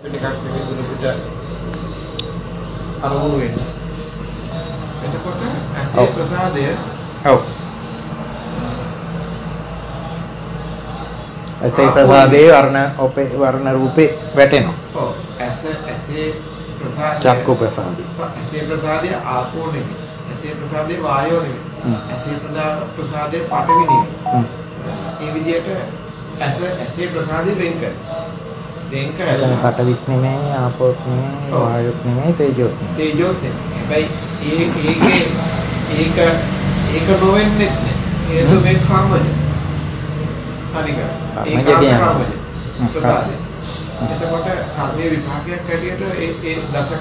ටිකක් නෙමෙයි දුරසිට අරමුණු වෙන්නේ. එතකොට ඇසේ ප්‍රසාදය ඔව් ඇසේ ප්‍රසාදේ වර්ණ රූපේ වැටෙනවා. ඔව් ඇසේ ප්‍රසාදය චක්කු ප්‍රසාදේ. ඇසේ ප්‍රසාදය ආපෝ නෙමෙයි. ඇසේ ප්‍රසාදේ වායෝ නෙමෙයි. ඇසේ ප්‍රසාදේ පඨවි නෙමෙයි. ඒ විදිහට ඇසේ ප්‍රසාදේ වෙන් කරනවා. වෙන් කරලා පඨවිත් නෙමෙයි ආපෝත් නෙමෙයි වායොත් නෙමෙයි තේජොත් නෙමෙයි. හැබැයි ඒක නොවෙන්නේ නැහැ. හේතුව මේ කර්මජ. හරිද? කර්මජ කියන්නේ ප්‍රසාදේ. එතකොට කර්මයේ විපාකයක් හැටියට ඒ දසක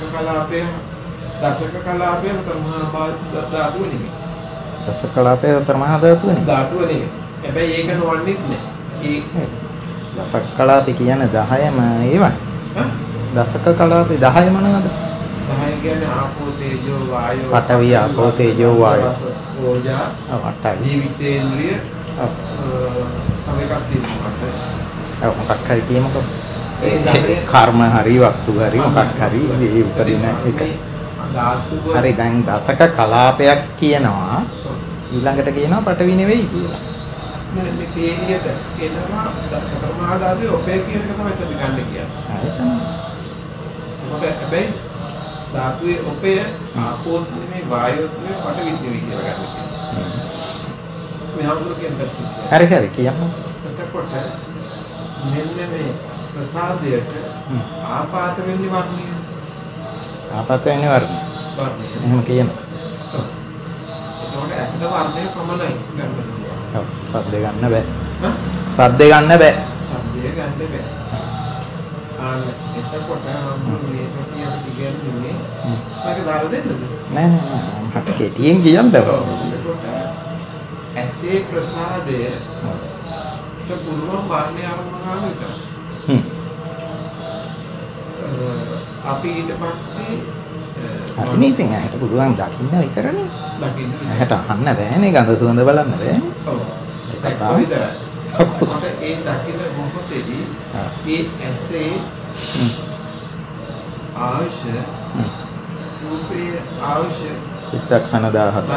කලාපය සතරමහා ධාතුව නෙමෙයි. දසක කලාපය සතරමහා ධාතුව නෙමෙයි. හැබැයි ඒක නොවන්නේත් නැහැ. දසක කලාපය කියන්නේ 10ම ඒවනේ. දසක කලාපේ 10 මොනවද? 10 කියන්නේ ආපෝ තේජෝ වායෝ පඨවි ආපෝ තේජෝ වායෝ ඕජා 8යි. ජීවිතේන්ද්‍රිය තව එකක් තියෙනවා. මොකක් හරි කියමුකෝ. කර්ම හරි වස්තු හරි මොකක් හරි ඒ උපදින එක. හරි දැන් දසක කලාපයක් කියනවා ඊළඟට කියනවා පඨවි නෙවෙයි කියලා. මේ තේරියට එනවා සතරමහා ධාතුවේ ඔපේ කියන එක තමයි අපි ගන්න කියන්නේ. ඒකනේ. ඒකට හැබැයි ධාතුවේ ඔපය ආපෝත් නෙමෙයි වායෝත් නෙමෙයි පඨවිත් නෙමෙයි කියලා ගන්න කියන්නේ. මේ හඳුර කියන පැත්තට. හරි කියන්න. එතකොට මෙන්න මේ ප්‍රසාදයට ආපාත වෙන්නේ වර්ණය. ආපාත වෙන්නේ වර්ණය. එහෙම කියනවා. එතකොට ඇසට වර්ණය පමණයි ගන්න පුළුවන්. ඔව් සද්ද ගන්න බෑ. සද්ද ගන්න බෑ. එතකොට මේ සතිය අපි කියන්නේ මේක දාලා දෙන්නද? නෑ මට කෙටියෙන් කියන්න බෑ. එතකොට ඇසේ ප්‍රසාදය පුළුවන් වර්ණය අරමුණ ගන්න විතරයි. අපි ඊට පස්සේ හරිනේ ඉතින් ඇහැට පුළුවන් දකින්න විතරනේ. ඇහැට අහන්න බෑනේ ගඳ සුවඳ බලන්න බෑනේ. ඔව්. ඒක විතරයි. මට ඒ දකින්න මොහොතේදී ඒ ඇසේ ආයශ රූපේ ආයශ චිත්තක්ෂණ 17යි.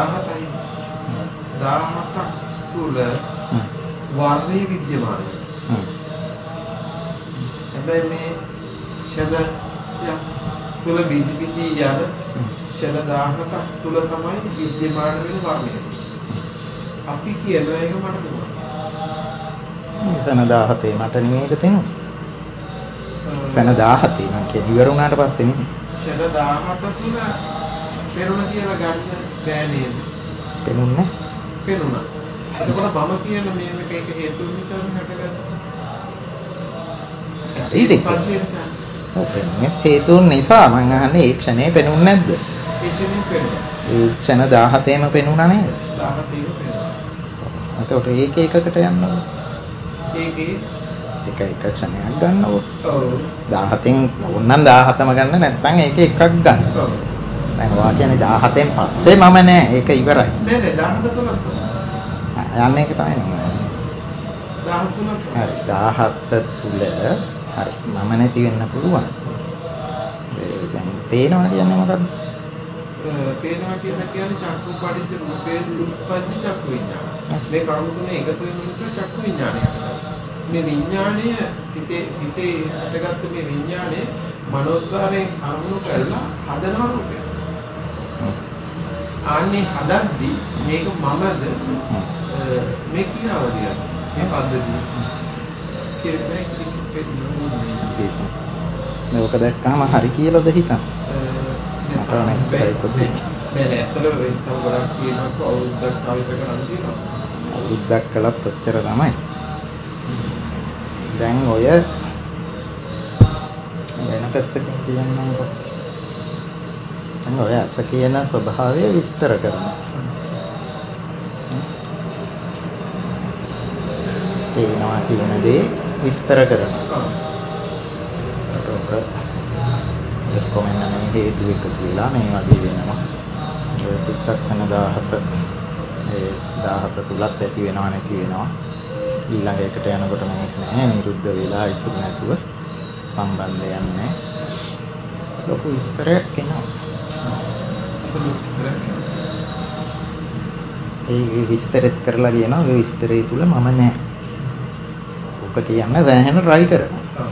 17ක් තුල වර්ණේ විද්‍යමානයි. හැබැයි මේ ෂණ තුල විදි යන ෂණ 17ක් තුල තමයි විද්‍යමාන වෙන වර්ණය. අපි කියන එක මට පුළුවන්. ෂණ 17 මට නෙමෙයිද පෙනුනේ? ෂණ 17 මං කිය ඉවර වුණාට පස්සේ නෙමෙයි. ෂණ 17 තුල පෙනුන කියලා ගන්න බෑ නේද? පෙනුන්නේ? පෙනුණා. එතකොට මම කියන මේක හේතු නිසා හටගත්තා. ඉතින් පෙනුනේ හේතුන් නිසා මං අහන්නේ ඒ ක්ෂණේ පෙනුන්නේ නැද්ද? ඒ ක්ෂණේ පෙනුණා. ඒ ක්ෂණ 17ම පෙනුණා නේද? 17ම පෙනුණා. එතකොට ඒක එකකට යන්නවද? ඒකේ එක ක්ෂණයක් ගන්නකො. ඔව්. 17න් ඕනනම් 17ම ගන්න නැත්නම් ඒක එකක් ගන්න. ඔව්. දැන් ඔයා කියන්නේ 17න් පස්සේ මම නෑ ඒක ඉවරයි. නෑ 17 තුනක් තමයි. යන්නේ ඒක තමයි නම. 17 තුනක්. හරි 17 තුල හරි මම නැති වෙන්න පුළුවන්. දැන් පේනවා කියන්නේ මොකද්ද? පේනවා කියන්නේ චක්කු පටිච්ච රූපේ උත්පත්ති චක්කු විඥාන. මේ කර්ම තුනේ එකතු වෙන නිසා චක්කු විඥානය හටගන්නවා. මේ විඥාණය සිතේ හටගත්ත මේ විඥාණය මනෝද්වාරයෙන් අරමුණු කරලා හදන රූපයක්. ආන්නේ හදද්දි මේක මමද මේ ක්‍රියාවලිය මේ පද්ධතිය කියන්නේ මේක දැක්කම හරි කියලාද හිතන්නේ? මට නම් ඒකයි පොදුයි. නෑ ඇත්තටම වෙනසක් ගොඩක් කියනකොට අවුරුද්දක් කාලයක කරන් තියෙනවා. අවුරුද්දක් කළත් ඔච්චර තමයි. දැන් ඔය වෙන පැත්තකින් කියන්නම්කො. දැන් ඔය ඇස කියන ස්වභාවය විස්තර කරනවා. පේනවා කියන දේ විස්තර කරනවා. ඒක කොහොමද මේ හේතු එකතු වෙලා මේ වගේ වෙනවා. ඒ චිත්තක්ෂණ 17 ඒ 17 තුලත් ඇති වෙනවා නැති වෙනවා. ඊළඟ එකට යනකොට මේක නෑ නිරුද්ධ වෙලා ඉතුරු නැතුව සම්බන්ධයක් නැහැ. ලොකු විස්තරයක් එනවා. ඒ විස්තරෙත් කරලා කියනවා ඒ විස්තරය තුල මම නැහැ. ඔක කියන්න සෑහෙන try කරනවා.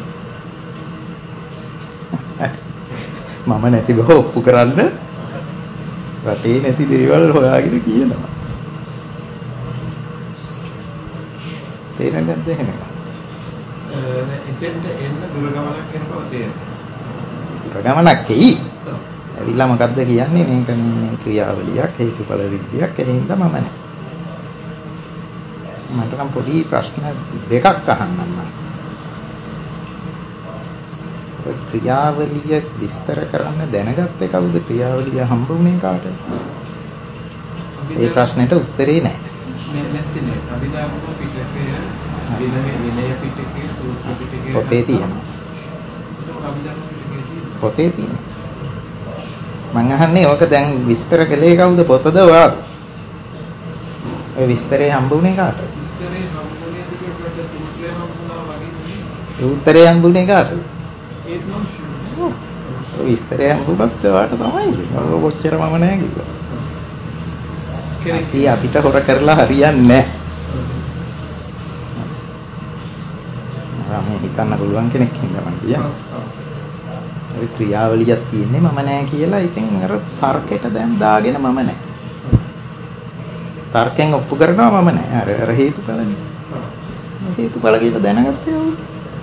මම නැති බව ඔප්පු කරන්න රටේ නැති දේවල් හොයාගෙන කියනවා. තේරෙන්නේ නැද්ද එහෙම? එතෙන්ට එන්න දුර ගමනක් යනකොට තේරෙනවා. දුර ගමනක් එයි. ඇවිල්ලා මොකද්ද කියන්නේ මේක මේ ක්‍රියාවලියක් හේතුඵල විද්‍යාවක් ඒ හින්දා මම නැහැ. මට නම් පොඩි ප්‍රශ්න දෙකක් අහන්නම් මම. ඔය ක්‍රියාවලිය විස්තර කරන්න දැනගත්තේ කවුද? ක්‍රියාවලිය හම්බ වුණේ කාටද? ඒ ප්‍රශ්නෙට උත්තරේ නැහැ. නැත්නම් අභිධර්ම පිටකය විනය පිටකය සූත්‍ර පිටකය පොතේ තියෙනවා. අභිධර්ම පිටකයේ තියෙනවා. පොතේ තියෙනවා. මං අහන්නේ ඕක දැන් විස්තර කළේ කවුද? පොතද ඔයාද? ඔය විස්තරේ හම්බ වුණේ කාටද? විස්තරේ හම්බුනේ දෙකට සූත්‍රය හම්බුණා වගේ නෙමෙයි. උත්තරේ හම්බුනේ කාටද? ඒත් නම් ඔය විස්තරේ හම්බුනත් ඔයාට තමයි. ඔය කොච්චර මම නැහැ කිව්වා. අපිට හොර කරලා හරියන්නේ නැහැ. මේ හිතන්න පුළුවන් කෙනෙක් ඉන්නවා මම කියන්නේ. ඔය ක්‍රියාවලියක් තියෙන්නේ මම නැහැ කියලා. ඉතින් අර තර්කයට දැන් දාගෙන මම නැහැ. තර්කයෙන් ඔප්පු කරනවා මම නැහැ. අර හේතුඵලනේ. හේතුඵල කියලා දැනගත්තේ වුණ.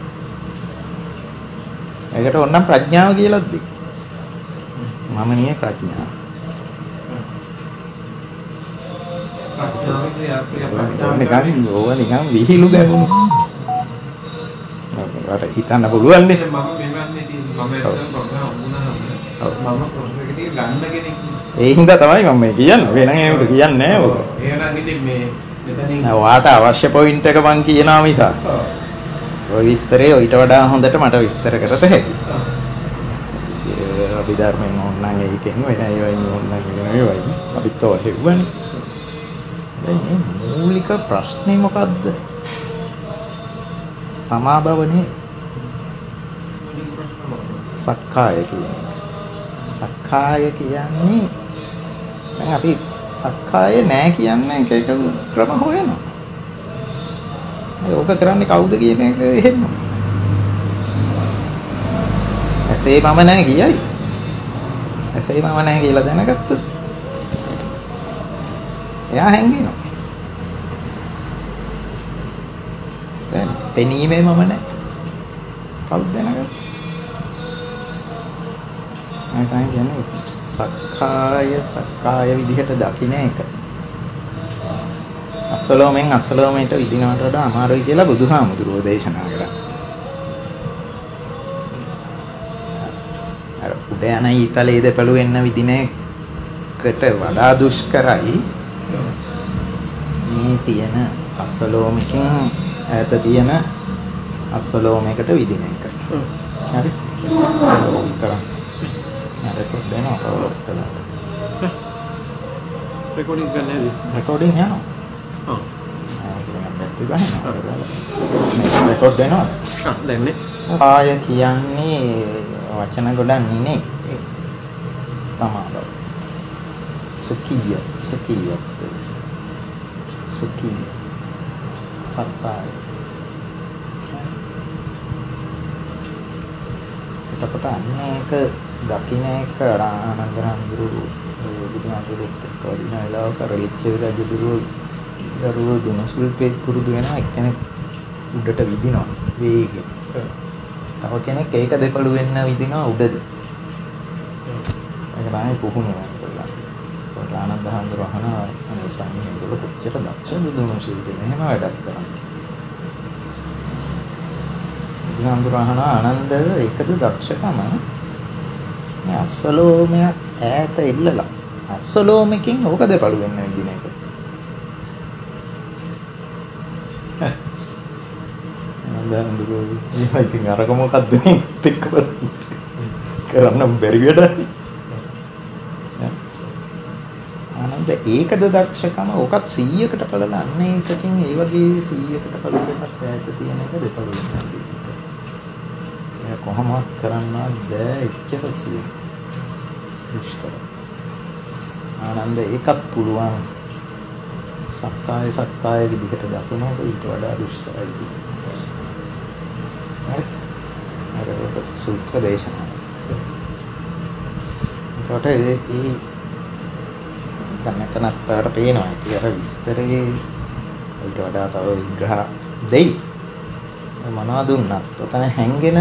ඒකට ඕනනම් ප්‍රඥාව කියලාද දෙයි. මම නියේ ප්‍රඥාව. නිකන් ඕවා නිකන් විහිළු ගැහුණු. මට හිතන්න පුළුවන් නේ. මම මෙවන්නේ තියෙන්නේ මම ඇත්තටම ප්‍රොෆෙසර් හම්බුනහම මම ප්‍රොෆෙසර් කෙනෙක් ගන්න කෙනෙක් නේ. ඒ හින්දා තමයි මම මේ කියන්නේ. වෙන කෙනෙකුට කියන්නේ නැහැ ඔක. එහෙනම් ඉතින් මේ මෙතනින් ඔයාට අවශ්‍ය පොයින්ට් එක මං කියනවා මිස. ඔය විස්තරේ ඊට වඩා හොඳට මට විස්තර කරත හැකියි. අභිධර්මයෙන් ඕනනම් ඒකෙන් වෙන ඒවායින් ඕනනම් වෙන ඒවායින් අපිත් ඔය හෙව්වනේ. මේ මූලික ප්‍රශ්නේ මොකද්ද? තමා බවනේ. සක්කාය කියන්නේ. සක්කාය කියන්නේ දැන් අපි සක්කාය නෑ කියන්නේ එක ක්‍රම හොයනවා. ඕක කරන්නේ කවුද කියන එක එහෙම. ඇසේ මම නෑ කියයි. ඇසේ මම නෑ කියලා දැනගත්තොත් එයා හැංගෙනවා. දැන් පෙනීමේ මම නෑ. කවුද දැනගත්තේ? මම කියන්නේ සක්කාය විදිහට දකින්න එක. අසලෝමෙන් අසලෝමයට විදිනවට වඩා අමාරුයි කියලා බුදුහාමුදුරුවෝ දේශනා කරා. අර උඩ යන ඊතලයේ දෙපළු වෙන්න විදින එකට වඩා දුෂ්කරයි මේ තියෙන අසලෝමකින් ඈත තියෙන අසලෝමයකට විදින එක. හරි? කරා. රෙකෝඩ් වෙනවා කවුරුත් කළාට. රෙකෝඩින් ගන්නද? රෙකෝඩින් යනවා. ඔව්. රෙකෝඩ් වෙනවා. දැන් නේ. ආය කියන්නේ වචන ගොඩක් නෙමෙයි. තමයි. සුඛිය සක්කාය. එතකොට අන්නේක දකින්න එක ආනන්ද හඳුරු බුදුහාමුදුරුවෝත් එක්ක වදින වෙලාවක රලිච්ච රජුගේ දරුවෝ දුනසුල්පේ පුරුදු වෙනවා එක්කෙනෙක් උඩට විදිනවා වේගෙන්. තව කෙනෙක් ඒක දෙපළු වෙන්න විදිනවා උඩද. ඒක තමයි පුහුණුව කරලා. ඒකට ආනන්ද හඳුරු අහනවා අනේ ස්වාමීන් වහන්සේ කොච්චර දක්ෂද දුනසුල්පේ මෙහෙම වැඩක් කරන්නේ. බුදුහාමුදුරහන ආනන්ද ඒකද දක්ෂකම මේ අස්සලෝමයක් ඈත ඉල්ලලා අස්සලෝමකින් ඕක දෙපළු වෙන්න විදින එක. ආනන්දරුවෝ ඉතින් අරක මොකද්ද මේ එක්ක කරන්න බැරි වැඩක්. ආනන්ද ඒකද දක්ෂකම ඕකත් 100කට කළා අන්න ඒකකින් ඒ වගේ 100කට කළා දෙකක් ඈත තියෙන එක දෙපළු වෙනවා. කොහොමවත් කරන්නවත් බෑ එච්චර සියුම් දුෂ්කර. ආනන්ද ඒකත් පුළුවන් සක්කාය විදිහට දකිනකොට ඊට වඩා දුෂ්කරයි. අර සූත්‍ර දේශනා. ඒකට දැන් මෙතනත් අපට පේනවා ඉතින් අර විස්තරේ ඊට වඩා තව විග්‍රහ දෙයි. මොනවා දුන්නත් ඔතන හැංගෙන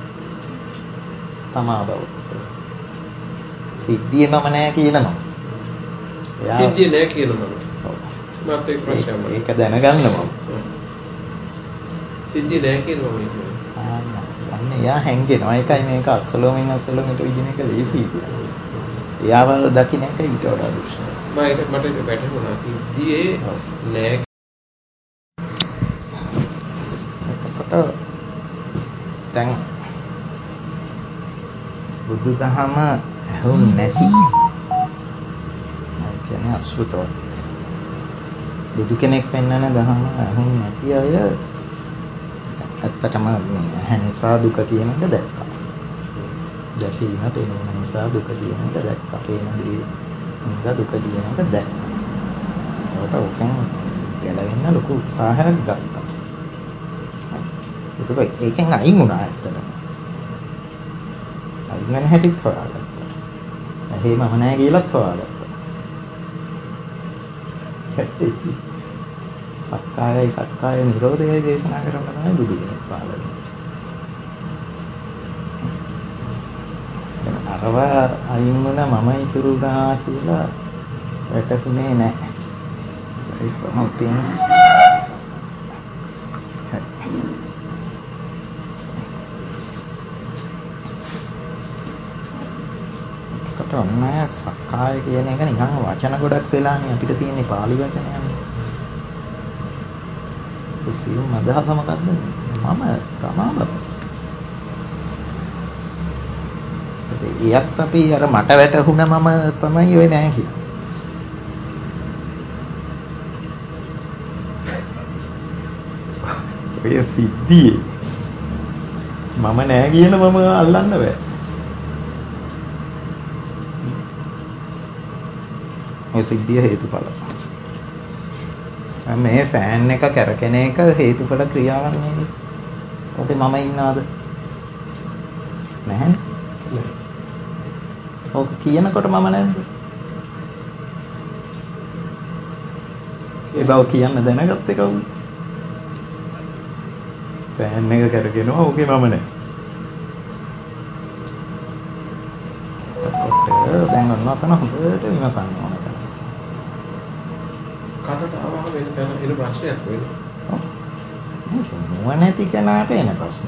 තමා බව. සිද්ධියම නෑ කියනවා. සිද්ධිය නෑ කියනවා. මත් එක් ප්‍රශ්නයක්. ඒක දැනගන්න මම. සිද්ධිය නෑ කියනවා මේක. අන්න එයා හැංගෙනවා. ඒකයි මේක අස්සලෝමින් ඉදින එක ලේසි කියන්නේ. එයාව දකින්න එක ඊට වඩා දුෂ්කරයි. මට ඒක වැටහුණා සිද්ධියේ නෑ. එතකොට දැන් බුදුදහම ඇහුන්නේ නැති ඒ කියන්නේ අසුතවත් බුදු කෙනෙක් පෙන්වන දහම ඇහුන්නේ නැති අය ඇත්තටම මේ ඇහැ නිසා දුක කියන එක දැක්කා. දැකීම පෙනීම නිසා දුක කියන එක දැක්කා. පේන දේ නිසා දුක කියන එක දැක්කා. ඒකට ඔකෙන් ගැලවෙන්න ලොකු උත්සාහයක් ගත්තා. ඒක ඒකෙන් අයින් වුණා ඇත්තටම. අයින් වෙන හැටිත් හොයාගත්තා. එහෙම නැහැ කියලාත් හොයාගත්තා. සක්කාය නිරෝධයයි දේශනා කරන්න තමයි බුදු කෙනෙක් පහළ වෙන්නේ. අරව අයින් වුණ මම ඉතුරු වුණා කියලා වැටහුනේ නැහැ. ඒක තමයි තියෙන්නේ. ඔන්න සක්කාය කියන එක නිකන් වචන ගොඩක් වෙලානේ අපිට තියෙන්නේ පාලි වචනයනේ. ඒ සියුම් අදහස මොකද්ද? මම තමා. ඒත් අපි අර මට වැටහුණ මම තමයි ඔය නෑ කියන්නේ. ඔය සිද්ධියේ මම නෑ කියන මම අල්ලන්න බෑ. ඔය සිද්ධිය හේතුඵල. මේ ෆෑන් එක කැරකෙන එක හේතුඵල ක්‍රියාවක් නෙවෙයි. ඔතේ මම ඉන්නවද? නැහැනේ. ඔක කියනකොට මම නැද්ද? ඒ බව කියන්න දැනගත්තේ කවුද? ෆෑන් එක කැරකෙනවා ඕකේ මම නැහැ. දැන් ඔන්න ඔතන හොඳට විමසන්න ඕන තැන. කනට ආවම වෙන ප්‍රශ්නයක් වෙනවා. නුවණැති කෙනාට එන ප්‍රශ්න.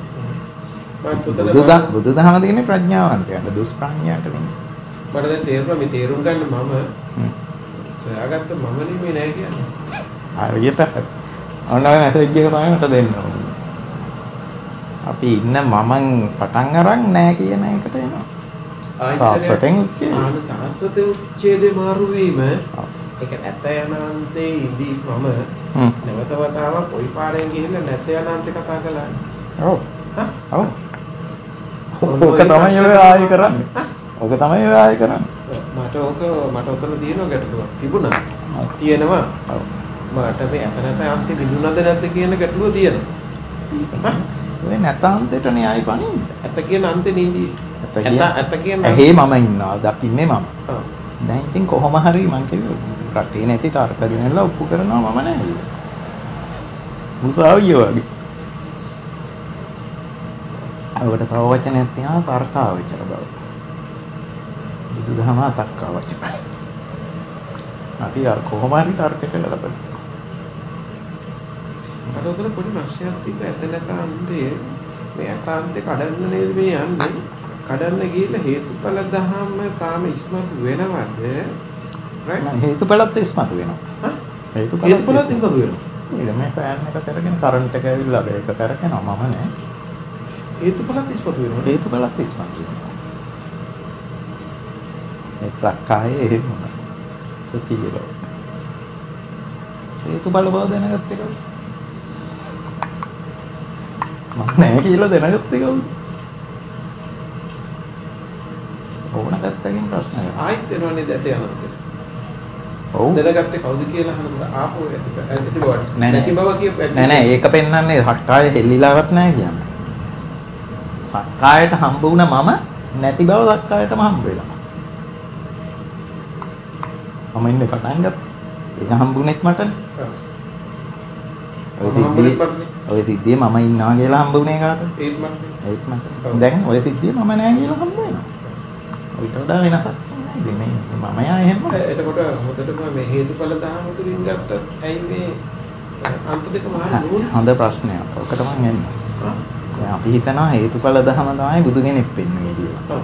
බුදුදහම තියෙන්නේ ප්‍රඥාවන්තයන්ට දුෂ්ප්‍රඥාට නෙමෙයි. මට දැන් තේරුණා මේ තේරුම් ගන්න මම සොයාගත්ත මම නෙමෙයි නෑ කියන්නේ. හරියට ඔන්න ඔය මැසේජ් එක තමයි මට දෙන්න ඕනේ. අපි ඉන්න මමන් පටන් අරන් නෑ කියන එකට එනවා. සාස්වතෙන් සාස්වතේ උච්ඡේදේ මාරු වීම ඒක නැත යනාන්තේ ඉදී මම නැවත වතාවක් ওই පාරෙන් ගිහිල්ලා නැත යනාන්තේ කතා කළානේ. ඔව්. ඔව්. ඕක තමයි ඔය ආයෙ කරන්නේ. ඕක තමයි ඔය ආයෙ කරන්නේ. මට උතන තියෙනවා ගැටලුවක් තිබුණා. තියෙනවා. ඔව්. මට මේ ඇත නැත අන්තේ බිඳුනද නැද්ද කියන ගැටලුව තියෙනවා. ඔය නැත අන්තේටනේ ආයෙ පණින්නේ. ඇත කියන අන්තේ නීදී. ඇත කියන ඇහි මම ඉන්නවා දකින්නේ මම. ඔව්. දැන් ඉතින් කොහොම හරි මං කිව්වේ රටේ නැති තර්ක දෙන්නලා ඔප්පු කරනවා මම නෑ කියලා. මුසාවිය වගේ. ඔකට තව වචනයක් තියෙනවා තර්කාවචර බව. බුදුදහම තර්කාවචර. අපි අර කොහොම හරි තර්කයට ගලපන. මට උතන පොඩි ප්‍රශ්නයක් තිබ්බ ඇත නැත අන්තේ මේ ඇතාන්තේ කඩන්න නේද මේ යන්නේ? කඩන්න ගිහිල්ලා හේතුඵල දහම තාම ඉස්මතු වෙනවද? හේතුඵලත් ඉස්මතු වෙනවා. හේතුඵලත් ඉස්මතු වෙනවා. ඊළඟ මේ ෆෑන් එක කරගෙන කරන්ට් එක ඇවිල්ලා ඒක කරකිනවා මම නෑ. හේතුඵලත් ඉස්මතු වෙනවා. හේතුඵලත් ඉස්මතු වෙනවා. ඒ සක්කායේ එහෙම වුණා. සතියල. හේතුඵල බව දැනගත්තේ කවුද? මම නෑ කියලා දැනගත්තේ කවුද? ඕන පැත්තකින් ප්‍රශ්න නැහැ. ආයිත් එනවනේ දැට යනවා. ඔව්. දැනගත්තේ කවුද කියලා අහනකොට ආපෝ ඇති බවට. නැති බව කියපු නෑ නෑ ඒක පෙන්වන්නේ සක්කාය හෙල්ලිලාවක් නැහැ කියන්නේ. සක්කායට හම්බ වුණ මම නැති බව සක්කායටම හම්බ වෙලා. මම ඉන්නේ පටන් ගත්තා. ඒක හම්බුනේත් මටනේ. ඔය සිද්ධියේ මම ඉන්නවා කියලා හම්බුනේ කාටද? ඒත් මට. දැන් ඔය සිද්ධියේ මම නැහැ කියලා හම්බ වෙනවා. ඊට වඩා වෙනසක් නැහැ. ඉතින් මේ මම යා එහෙම. එතකොට හොඳටම මේ හේතුඵල දහම තුලින් ගත්තත් ඇයි මේ අන්ත දෙක මාරු නෝන? හොඳ ප්‍රශ්නයක්. ඔකට මම එන්නේ. දැන් අපි හිතනවා හේතුඵල දහම තමයි බුදු කෙනෙක් වෙන්නේ කියලා.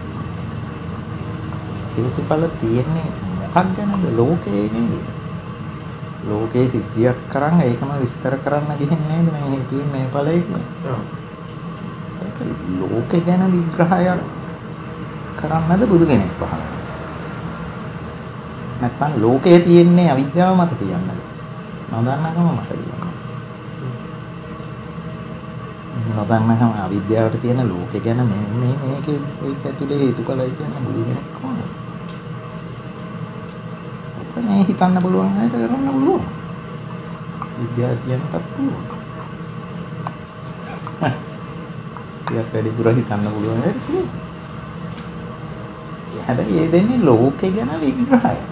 හේතුඵල තියෙන්නේ මොකක් ගැනද? ලෝකයේ නේද? ලෝකයේ සිද්ධියක් කරන් ඒකම විස්තර කරන්න ගිහින් නේද මේ හේතුවෙන් මේ ඵලය කියන්නේ. ලෝකේ ගැන විග්‍රහයක් කරන්නද බුදු කෙනෙක් පහළ වෙන්නේ? නැත්තම් ලෝකයේ තියෙන්නේ අවිද්‍යාව මත කියන්නද? නොදන්නකම මත කියන්නේ. නොදන්නකම අවිද්‍යාවට තියෙන ලෝකේ ගැන මේක ඒක ඇතුලේ හේතුඵලයි කියන බුදු කෙනෙක් කොහොමද? මේ හිතන්න පුළුවන් අයට කරන්න පුළුවන්. විද්‍යාඥයන්ටත් පුළුවන්. ටිකක් වැඩිපුර හිතන්න පුළුවන් අයට පුළුවන්. හැබැයි ඒ දෙන්නේ ලෝකේ ගැන විග්‍රහයක්.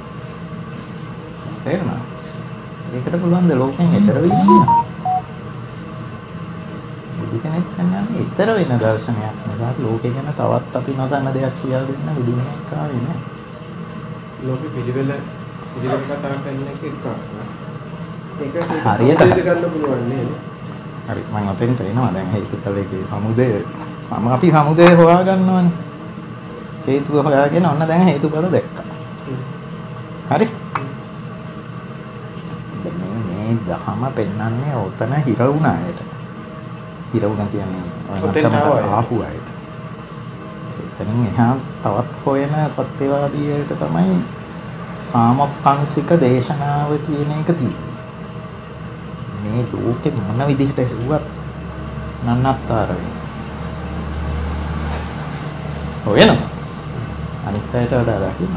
තේරුණාද? ඒකට පුළුවන් ද ලෝකෙන් එතර වෙන්න කියලා? බුදු කෙනෙක් කියන්නේ එතර වෙන දර්ශනයක් නේද? ලෝකේ ගැන තවත් අපි නොදන්න දෙයක් කියලා දෙන්න බුදු කෙනෙක් ආවේ නෑ. ලෝකෙ පිළිවෙල කතා කරන එක එකක්. ඒක හරියට ගන්න පුළුවන් නේද? හරි මම අතෙන්ට එනවා දැන් හේතුඵලයේ සමුදය අපි සමුදය හොයා ගන්නවනේ. හේතුව හොයාගෙන ඔන්න දැන් හේතුඵල දැක්කා. හරි? මේ දහම පෙන්වන්නේ ඔතන හිර වුණ අයට. හිර වුණ කියන්නේ ආපු අයට. එතනින් එහා තවත් හොයන සත්‍යවාදීයට තමයි සාමොක්ඛංශික දේශනාව කියන එක තියෙන්නේ. මේ ලෝකෙ මොන විදිහට හෙව්වත් නන්නත්තර වෙනවා. හොයනවා. අනිත් අයට වඩා දකින්න.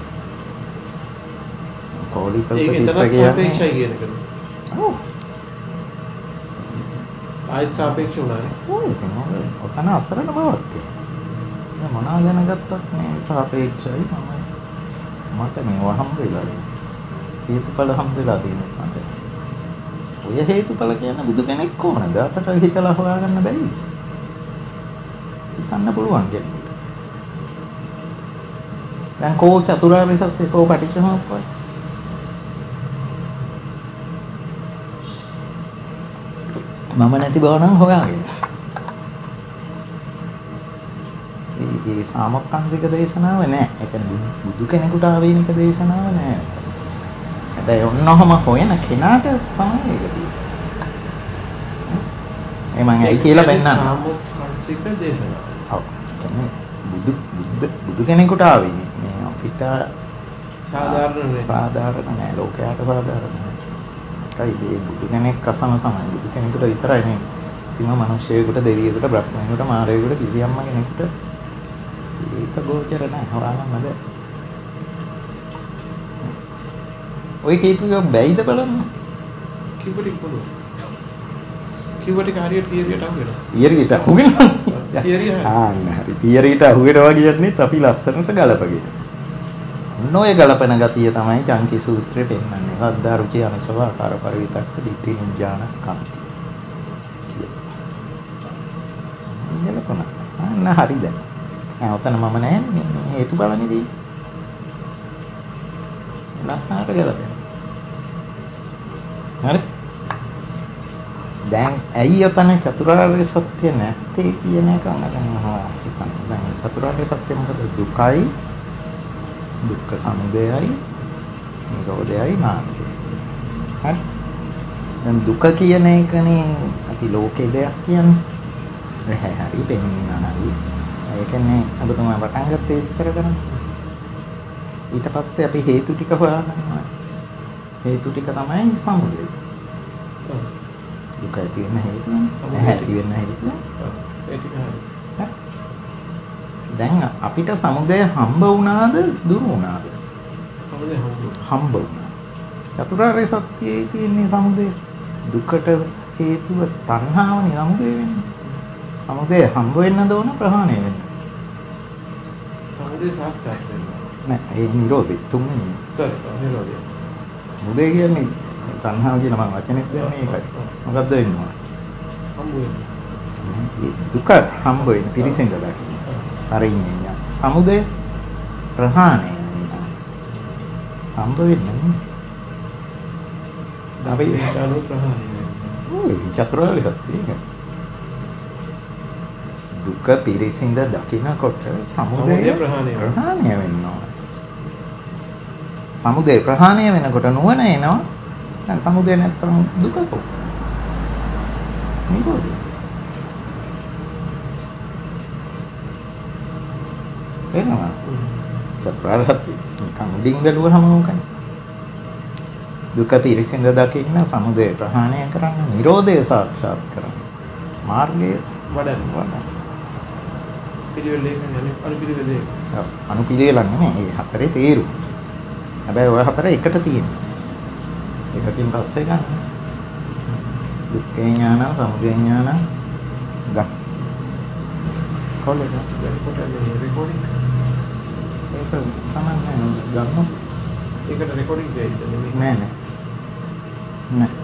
කෝලික උපතිස්ස කියන්නේ. ඔව්. ආයත් සාපේක්ෂ උනානේ. ඔව් ඉතින් ඔතන අසරණ බවක් තියෙනවා. මොනවා ගැන ගත්තත් මේ සාපේක්ෂයි මට මේවා හම්බ වෙලා තියෙනවා. හේතුඵල හම්බ වෙලා තියෙනවා මට. ඔය හේතුඵල කියන්නේ බුදු කෙනෙක් කොහොමද? අපට හිතලා හොයාගන්න බැරිද? හිතන්න පුළුවන් කියන්නේ. දැන් කෝ චතුරාර්ය සත්‍ය කෝ පටිච්චසමුප්පාද? මම නැති බව නම් හොයාගෙන. මේ සාමොක්ඛංශික දේශනාව නෑ. ඒ කියන්නේ බුදු කෙනෙකුට ආවේනික දේශනාව නෑ. හැබැයි ඔන්නෝම හොයන කෙනාට තමයි ඒක තියෙන්නේ. ඒ මම ඇයි කියලා පෙන්නන්න. සාමොක්ඛංශික දේශනාව. ඔව්. කියන්නේ බුදු කෙනෙකුට ආවේනික. මේ අපිට සාධාරණ නෑ. ලෝකයට සාධාරණ නෑ. ඒකයි මේ බුදු කෙනෙක් අසම සමයි. බුදු කෙනෙකුට විතරයි මේ කිසිම මිනිස්සෙකුට, දෙවියෙකුට, බ්‍රහ්මයෙකුට, මාරයෙකුට කිසියම්ම කෙනෙකුට ඒක ගෝචර නැහැ. හොයාගන්න බෑ. ඔය කීපිය බැයිද බලන්න. කිව්වට පුළුවන්. කිව්වට හරියට තියරියට අහු වෙනවා. තියරියට අහු වෙනවා. හරි. තියරියට අහු වෙනවා කියන්නේ අපි ලස්සනට ගලපගෙන. නොය ගලපන ගතිය තමයි චංකි සූත්‍රයේ පෙන්වන්නේ. සද්දා රුචි අනුසව ආකාර පරිවිතක්ක දිට්ඨි නිඥාන කම්ති. ගලපන. අන්න හරි දැන්. ඔතන මම නැහැ මේ හේතු බලන්නේදී. ලස්සනට ගලපන. හරි. දැන් ඇයි ඔතන චතුරාර්ය සත්‍ය නැත්තේ කියන එක මම දැන් චතුරාර්ය සත්‍ය මොකද? දුකයි, දුක්ඛ සමුදයයි, නිරෝධයයි මාර්ගයයි. හරි. දැන් දුක කියන එකනේ අපි ලෝකේ දෙයක් කියන්නේ. හරි පෙනීම හරි. ඒ කියන්නේ ඔබතුමා පටන් ගත්තේ විස්තර කරන්න. ඊට පස්සේ අපි හේතු ටික හොයාගන්නවා. හේතු ටික තමයි සමුදය. දුක ඇති වෙන හේතුව, ඇති වෙන හේතුව. ඒ ටික හරි. දැන් අපිට සමුදය හම්බ වුණාද දුරු වුණාද? සමුදය හම්බ වුණා. චතුරාර්ය සත්‍යයේ තියෙන සමුදය දුකට හේතුව තණ්හාවනේ සමුදය වෙන්නේ. සමුදය හම්බ වෙන්නද ඕන ප්‍රහාණය වෙන්න? සමුදය සාක්ෂාත් වෙනවා. නෑ ඒ නිරෝධය තුන්වෙනි. නිරෝධය. සමුදය කියන්නේ තණ්හාව කියන මම වචනේ කියන්නේ ඒකයි. මොකද්ද වෙන්නේ? හම්බ වෙනවා. දුක හම්බ වෙන පිරිසිඳ දකින්න. පරිඤ්ඤය. සමුදය ප්‍රහාණය වෙනවා. හම්බ වෙන්නේ නැහැ. අපි අනු ප්‍රහාණය වෙනවා. ඔය චතුරාර්ය සත්‍යය. දුක පිරිසිඳ දකිනකොට සමුදය ප්‍රහාණය වෙනවා. සමුදය ප්‍රහාණය වෙනකොට නුවණ එනවා. දැන් සමුදය නැත්තම් දුක කොහොමද? නිරෝධය. එනවා. චතුරාර්ය සත්‍ය නිකන් උඩින් බැලුවහම ඕකනේ. දුක පිරිසිඳ දකින්න, සමුදය ප්‍රහාණය කරන්න, නිරෝධය සාක්ෂාත් කරන්න. මාර්ගය වඩන්න. පිළිවෙලේ අනුපිළිවෙලේ. අනුපිළිවෙලක් නෙමෙයි. මේ හතරේ තේරුම. හැබැයි ඔය හතර එකට තියෙනවා. එකකින් පස්සේ ගන්න. දුක්ඛ ඥාන, සමුදය ඥාන ගන්න. කොලෙද? එතකොට මේ රෙකෝඩින් ඒක තමයි ගන්න. ඒකට රෙකෝඩින් දෙයිද නෙමෙයි. නෑ.